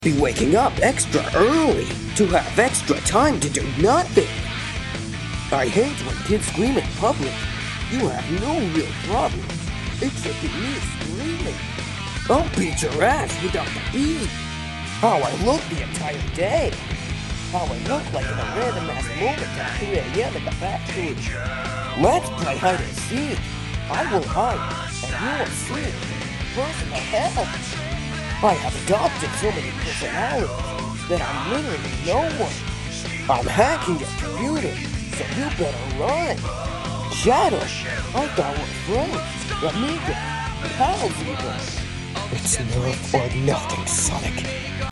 Be waking up extra early to have extra time to do nothing. I hate when kids scream in public. You have no real problems. It should be me screaming. I'll beat your ass without the beat. How I look the entire day. How I look like in a random ass moment at 3 a.m. in the factory. Let's play hide and seek. I will hide and you will seek. Personal hell. I have adopted so many personalities that I'm literally no one. I'm hacking your computer, so you better run. Shadow, I thought we're friends, amigos, pals even. It's nerve or nothing, Sonic.